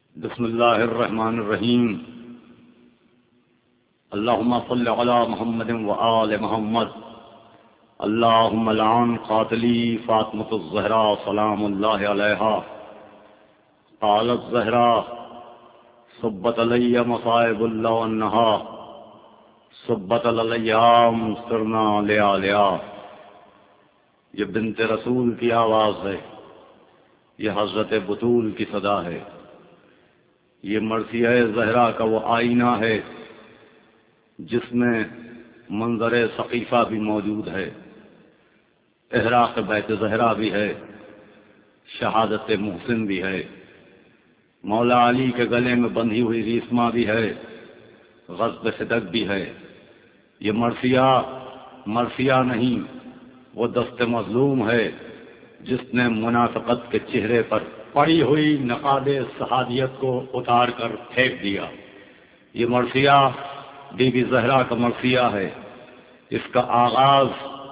بسم اللہ الرحمن الرحیم اللہم صل علی محمد وآل محمد اللہم لعن قاتلی فاطمۃ الزہراء سلام اللہ علیہا قالت زہراء صبت علی مصائب اللہ انہا صبت الایام سرنا لیا لیا. یہ بنت رسول کی آواز ہے، یہ حضرت بطول کی صدا ہے، یہ مرثیہ زہرا کا وہ آئینہ ہے جس میں منظر ثقیفہ بھی موجود ہے، احراق بیت زہرا بھی ہے، شہادت محسن بھی ہے، مولا علی کے گلے میں بندھی ہوئی ریسما بھی ہے، غصب صدق بھی ہے. یہ مرثیہ نہیں، وہ دست مظلوم ہے جس نے منافقت کے چہرے پر پڑی ہوئی نقاب شہادیت کو اتار کر پھینک دیا. یہ مرثیہ بی بی زہرا کا مرثیہ ہے. اس کا آغاز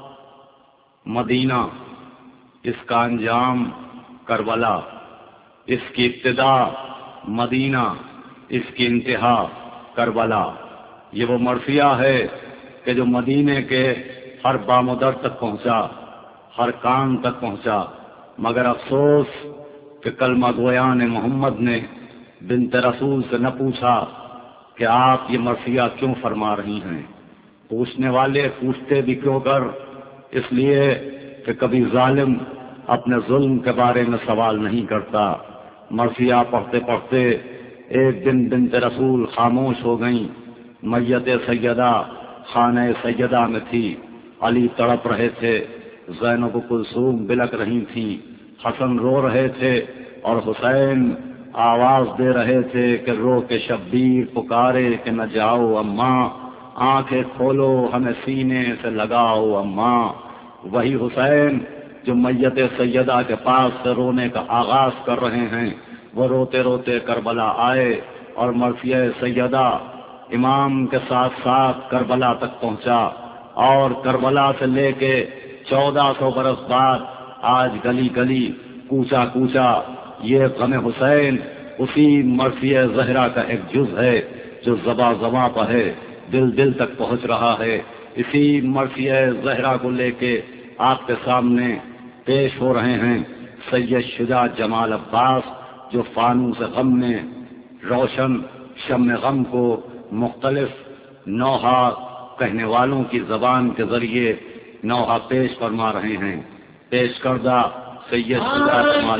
مدینہ، اس کا انجام کربلا، اس کی ابتدا مدینہ، اس کی انتہا کربلا. یہ وہ مرثیہ ہے کہ جو مدینے کے ہر بامدر تک پہنچا، ہر کان تک پہنچا، مگر افسوس کہ کلمہ گویان محمد نے بنت رسول سے نہ پوچھا کہ آپ یہ مرثیہ کیوں فرما رہی ہیں. پوچھنے والے پوچھتے بھی کیوں کر، اس لیے کہ کبھی ظالم اپنے ظلم کے بارے میں سوال نہیں کرتا. مرثیہ پڑھتے پڑھتے ایک دن بنت رسول خاموش ہو گئیں. میت سیدہ خانہ سیدہ میں تھی، علی تڑپ رہے تھے، زینب و کلثوم بلک رہی تھیں، حسن رو رہے تھے اور حسین آواز دے رہے تھے کہ رو کے شبیر پکارے کہ نہ جاؤ اماں، آنکھیں کھولو ہمیں سینے سے لگاؤ اماں. وہی حسین جو میت سیدہ کے پاس سے رونے کا آغاز کر رہے ہیں، وہ روتے روتے کربلا آئے اور مرثیہ سیدہ امام کے ساتھ ساتھ کربلا تک پہنچا، اور کربلا سے لے کے 1400 برس بعد آج گلی گلی کوچا کوچا یہ غم حسین اسی مرثیہ زہرا کا ایک جز ہے جو زباں زباں پر ہے، دل دل تک پہنچ رہا ہے. اسی مرثیہ زہرا کو لے کے آپ کے سامنے پیش ہو رہے ہیں سید شجاع جمال عباس، جو فانوس غم میں روشن شمع غم کو مختلف نوحہ کہنے والوں کی زبان کے ذریعے نوحہ پیش فرما رہے ہیں. پیش کردہ سید شجاع جمال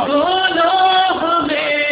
عباس.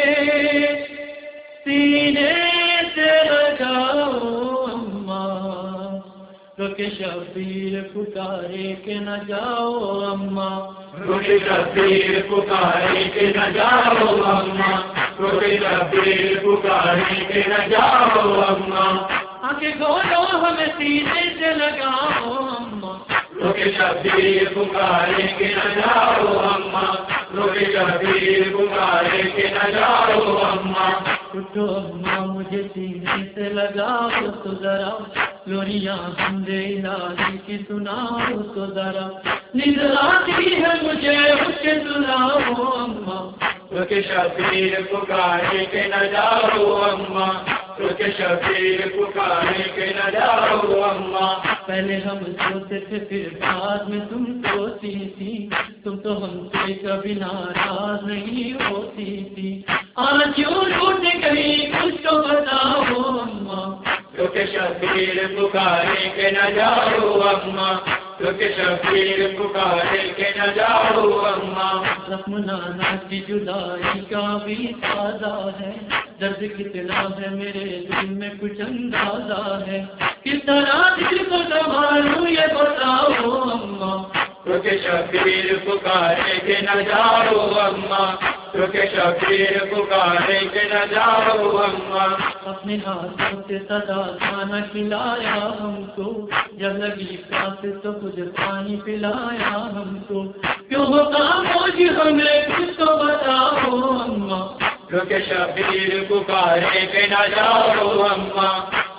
رک شبیر پکارے کہ نہ جاؤ اماں، رک شبیر پکارے کہ نہ جاؤ اماں، رک شبیر پکارے کہ نہ جاؤ اماں، آنکھیں کھولو ہمیں سینے سے لگاؤ اماں، رک شبیر پکارے کہ نہ جاؤ اماں، رک شبیر پکارے کہ نہ جاؤ اماں. اٹھو اماں مجھے سینے سے لگاؤ تو ذرا، لوریاں حمد الہی کی سناؤ تو ذرا، نیند آتی ہے مجھے اٹھ کے سلاؤ اماں، رک شبیر پکارے کہ نہ جاؤ اماں، رک شبیر پکارے کہ نہ جاؤ اماں. پہلے ہم سوتے تھے پھر بعد میں تم سوتی تھی، تم تو ہم سے کبھی ناراض نہیں ہوتی تھی، آج کیوں ٹوٹ گئی کچھ تو بتاؤ اماں، رک شبیر پکارے کہ نہ جاؤ اماں، رک شبیر پکارے کہ نہ جاؤ اماں. زخم نانا کی جدائی کا بھی تازہ ہے، درد کتنا ہے میرے دل میں کچھ اندازہ ہے، کس طرح دل کو سنبھالوں یہ بتاؤ اماں، رک شبیر پکارے کہ نہ جاؤ اماں، رک شبیر پکارے کہ نہ جاؤ اماں. اپنے ہاتھوں سے سدا کھانا کھلایا ہم کو، جب لگی پیاس تو کچھ پانی پلایا ہم کو، کیوں ہو خاموش ہمیں کچھ تو بتاؤ اماں، رک شبیر پکارے کہ نہ جاؤ اماں،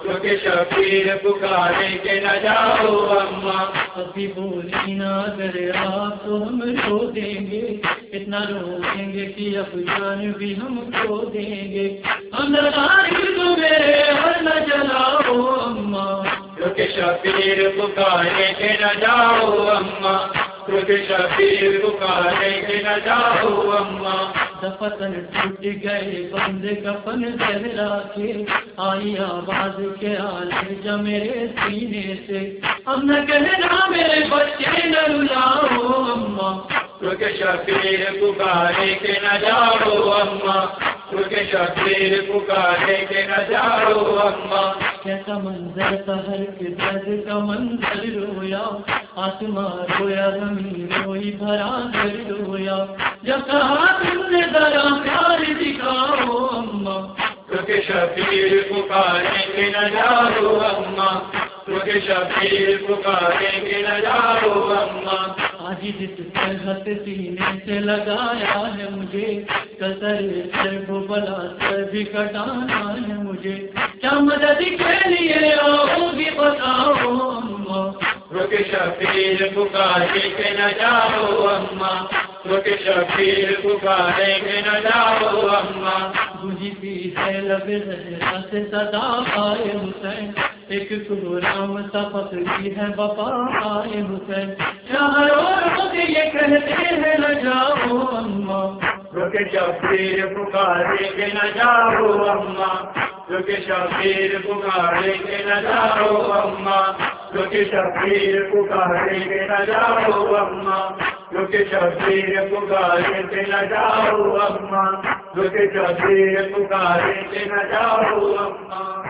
کیونکہ شبیر پکارے کہ نہ جاؤ اماں. ابھی بولی نہ اگر آپ تو ہم رو دیں گے، اتنا رو دیں گے کہ اب جان بھی ہم کھو دیں گے. ہم میرے ہر نہ جلاؤ اماں. کیونکہ شبیر پکارے کہ نہ جاؤ اماں. کیونکہ شبیر پکارے کہ نہ جاؤ اماں. دفتر ٹوٹ گئے بند کفن زہرا کے، آئی آواز کے آلے جا میرے سینے سے. اب نہ کہنا میرے بچے نہ رلاؤ اماں. کیونکہ شبیر پکارے کہ نہ جاؤ اماں. کیونکہ شبیر پکارے کہ نہ جاؤ اماں. کیسا منظر سحر کے درد کا منظر رویا، آسمان رویا زمین روئی بھرا کر رویا. جب کہا تم نے ذرا پیار دکھاؤ اماں. کیونکہ شبیر پکارے کہ نہ جاؤ اماں. کیونکہ شبیر پکارے کہ نہ جاؤ اماں. آج جس طرح سینے سے لگایا ہے مجھے، کسر سر کو بلا سر بھی کٹانا ہے مجھے. کیا مدد کے لیے آؤ گی بتاؤ اماں. کیونکہ شبیر پکارے کہ نہ جاؤ اماں. کیونکہ شبیر پکارے کہ نہ جاؤ اماں. گونجتی ہے لب زہرا سے صدا آئے حسین، ایک غلام سا پکڑی ہے وفا آئے حسین. چاہے اور یہ کہتے ہیں نہ جاؤ اماں. کیونکہ شبیر پکارے کہ نہ جاؤ اماں. کیونکہ شبیر پکارے کہ نہ جاؤ اماں. کیونکہ شبیر پکارے کہ نہ جاؤ اماں. کیونکہ شبیر پکارے کہ نہ جاؤ اماں. کیونکہ شبیر پکارے کہ نہ جاؤ اماں.